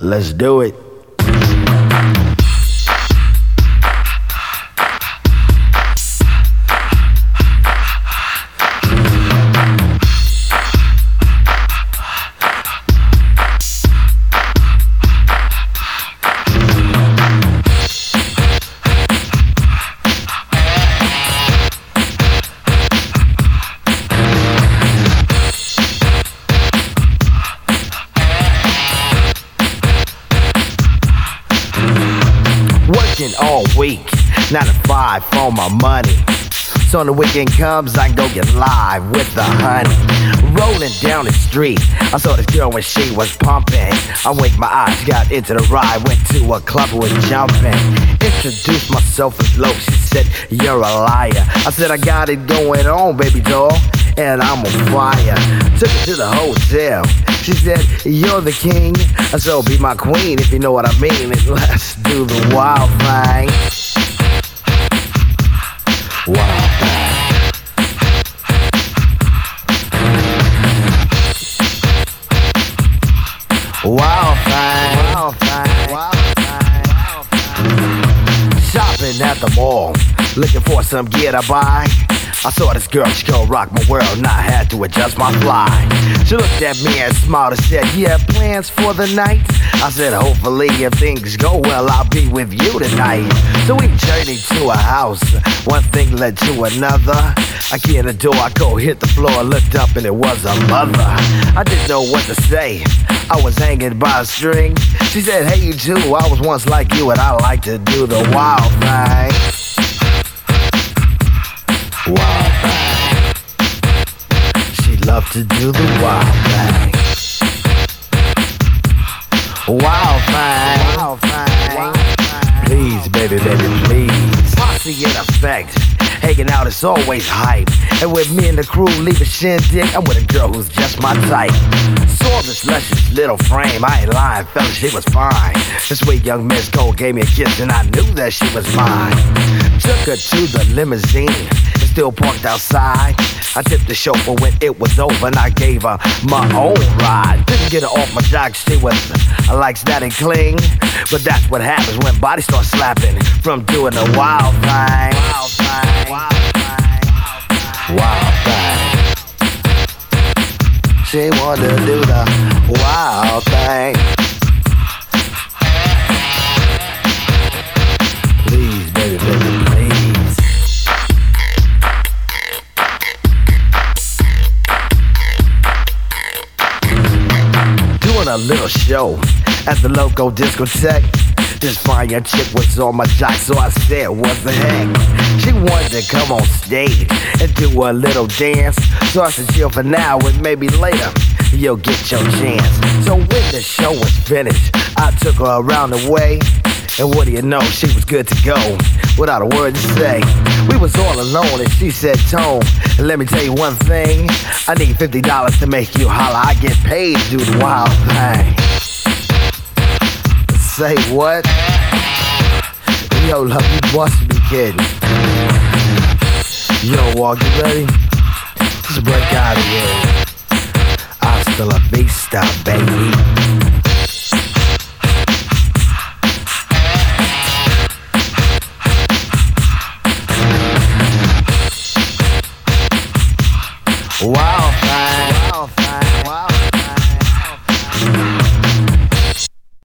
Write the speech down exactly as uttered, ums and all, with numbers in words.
Let's do it. All week, nine to five for my money. So when the weekend comes, I go get live with the honey. Rolling down the street, I saw this girl when she was pumping. I winked my eyes, got into the ride, went to a club and was jumping. Introduced myself as low, she said, you're a liar. I said, I got it going on, baby doll, and I'm on fire. Took her to the hotel. She said, you're the king, so be my queen if you know what I mean. And let's do the wild thing. Wild thing. Wild thing. Wild thing. Wild thing. Shopping at the mall, looking for some gear to buy. I saw this girl, she gon' rock my world, and I had to adjust my fly. She looked at me and smiled and said, you have plans for the night? I said, hopefully if things go well, I'll be with you tonight. So we journeyed to a house, one thing led to another. I get in the door, I go hit the floor, looked up and it was a mother. I didn't know what to say, I was hanging by a string. She said, hey you too, I was once like you and I like to do the wild thing. Wild thing. She loved to do the wild thing. Wild thing. Wild thing. Please, baby, baby, please. Posse in effect. Hanging out is always hype. And with me and the crew leave a shindig, I'm with a girl who's just my type. Saw this luscious little frame, I ain't lying, fella, she was fine. This sweet young Miss Cole gave me a kiss and I knew that she was mine. Took her to the limousine, it's still parked outside. I tipped the chauffeur when it was over and I gave her my own ride. Didn't get her off my jock, she was, I like that and cling. But that's what happens when bodies start slapping from doing the wild thing. Wild thing. Wild thing. Wild thing. She wanted to do the wild thing. Please, baby, baby, please. Doing a little show at the local discotheque. This fine young chick was on my jock, so I said, what the heck? She wanted to come on stage and do a little dance. So I said, chill for now and maybe later you'll get your chance. So when the show was finished, I took her around the way. And what do you know, she was good to go, without a word to say. We was all alone and she said, Tone, let me tell you one thing. I need fifty dollars to make you holler. I get paid to do the wild thing. Say what? Yo, love, you must be kidding. Yo, Walk, you ready? Let's break out of here. Hasta la vista, baby.